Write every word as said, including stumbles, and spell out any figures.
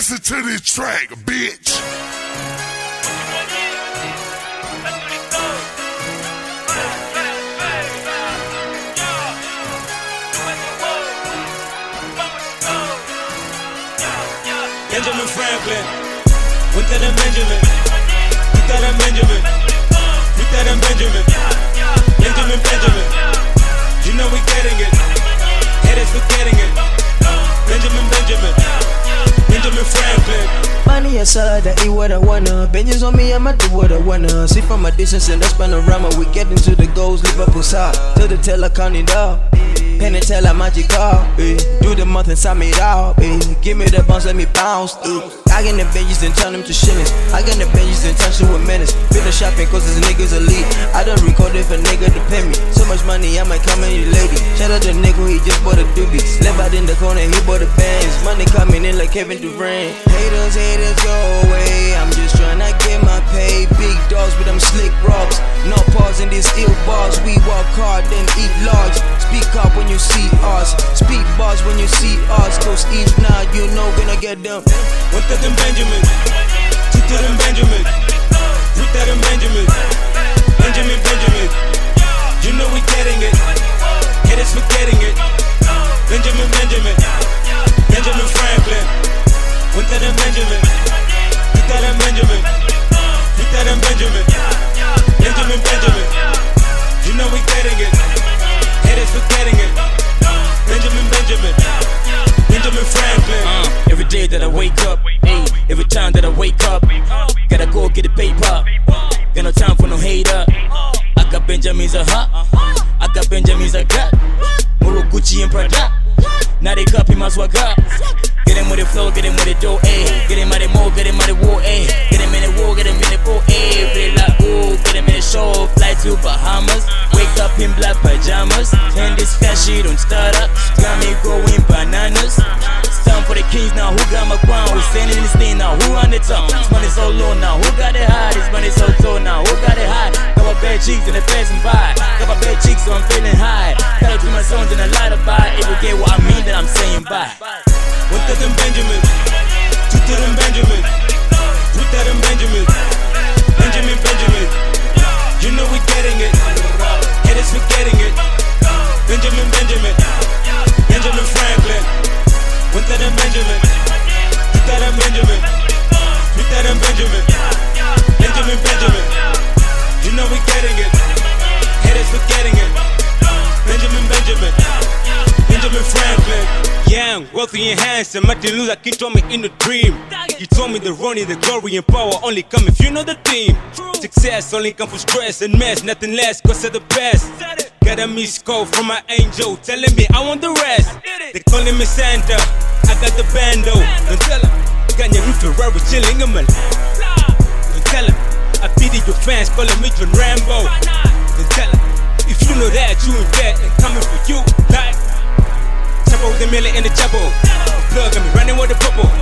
Listen to this track, bitch. Benjamin Franklin, Winter than Benjamin, Winter than Benjamin, Winter than Benjamin, Benjamin, Benjamin. You know we getting it, haters forgetting it. Benjamin, Benjamin, Benjamin Franklin. Money aside, I eat what I wanna. Benjis on me, I'ma do what I wanna. See from a distance and that's panorama. We get into the goals, Liverpool side. To the teller, count it up. Penn and teller, magical. Eh. Do the month and sign me it out. Eh. Give me the bounce, let me bounce. Eh. I get the Benjis and turn them to shillings. I get the Benjis and touch them with minutes. Finish shopping cause this nigga's elite. I done recorded if a nigga to pay me. So much money, I might come in your lady. Shout out the nigga, he just bought a doobie. Slept out in the corner, he bought a Benz. Money coming in like Kevin Durant. Haters, haters, go away. I'm just tryna get my pay. Big dogs, but I'm slick rocks. No pause in these ill bars. We walk hard, then eat large. Speak up when you see us. Speak bars when you see us. Cause if not, you know gonna get them. Winter than Benjamin, Tutor than Benjamin, Ruther than Benjamin, Benjamin, Benjamin. You know we getting it, haters forgetting it. Benjamin, Benjamin, Benjamin Franklin, Winter than Benjamin, Tutor than Benjamin, Ruther than Benjamin, Benjamin, Benjamin. You know we getting it, haters forgetting it. Benjamin, Benjamin, Benjamin Franklin. Uh, every day that I wake up, hey, every time that I wake up, gotta go get the paper. Got no time for no hater. I got Benjamins a hot, I got Benjamins a got. Moro Gucci and Prada. Now they copy my swagger. Get him with the flow, get him with the dough, ayy. Get him out the mo, get him out the war, ayy. Get him in the war, get him in the boat, ayy. Play like ooh, get him in the show, fly to Bahamas. Wake up in black pajamas, and this fat shit don't start up. Got me going bananas. It's time for the kings now, who got my crown? We standing in this thing now, who on the top? This money so low now, who got it high? This money so tall now, who got it high? Got my bad cheeks and the passing by. Got my bad cheeks so I'm feeling high. Gotta do my songs and a lot of buy. If you get what I mean, then I'm saying bye. Winter than Benjamin, Tutor than Benjamin, Ruther than Benjamin, Benjamin, Benjamin. You know we getting it, haters forgetting it. Benjamin, Benjamin, Benjamin Franklin, Winter than Benjamin, Tutor than Benjamin, Ruther than Benjamin, Benjamin, Benjamin. You know we getting it, haters forgetting it. Benjamin, Benjamin, Benjamin Franklin. Young, wealthy and handsome, Martin Luther King told me in a dream. He told me the running, the glory and power only come if you know the team. Success only come from stress and mess, nothing less cause of the best. Got a missed call from my angel telling me I want the rest. They calling me Santa, I got the bando. Don't tell him, got your new Ferrari chilling in my life. Don't tell him, I pity your fans calling me John Rambo. Don't tell him, if you know that you in bed and coming for you like Chapo the million in the chapel. Plug got me running with the purple.